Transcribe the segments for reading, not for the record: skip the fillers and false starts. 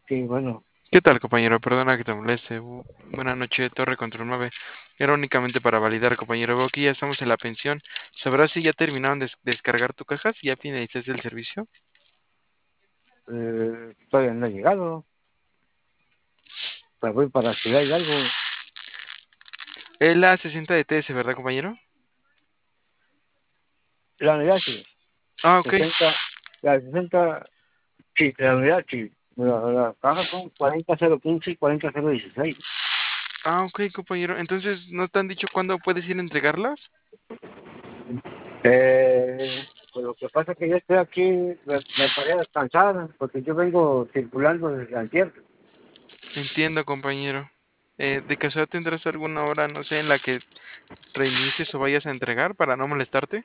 Sí, bueno, ¿Qué tal, compañero? Perdona que te moleste. Buenas noches, Torre Control 9. Era únicamente para validar, compañero. Veo que ya estamos en la pensión. ¿Sabrás si ya terminaron de descargar tu caja? ¿Si ya finalizaste el servicio? todavía no he llegado, pero voy para Ciudad Hidalgo. Es la 60 de TS, ¿verdad, compañero? La unidad sí, Ah, ok. 60, la 60, sí, la unidad sí. La caja son 40015 y 40016. Ah, ok, compañero. Entonces, ¿no te han dicho cuándo puedes ir a entregarlas? Pues lo que pasa es que yo estoy aquí, me paré a descansar, porque yo vengo circulando desde antier. Entiendo, compañero. ¿De casualidad tendrás alguna hora, no sé, en la que reinicies o vayas a entregar para no molestarte?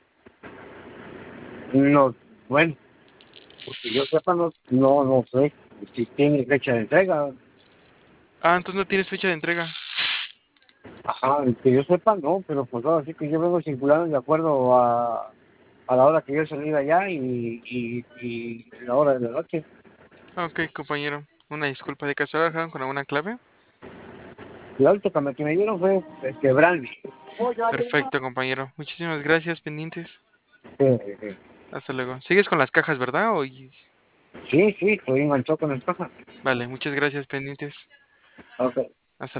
No, bueno, porque yo sepa, no sé si tiene fecha de entrega. Ah, entonces no tienes fecha de entrega. Ajá, que yo sepa, no, pero pues ahora sí que yo vengo circulando de acuerdo a la hora que yo salí de allá y la hora de la noche. Ah, ok, compañero. Una disculpa. ¿De casualidad dejaron con alguna clave? La última que me dieron fue Brandy. Perfecto, compañero. Muchísimas gracias, pendientes. Sí, Hasta luego. Sigues con las cajas, ¿verdad? sí, estoy enganchado con las cajas. Vale, muchas gracias, pendientes. Ok.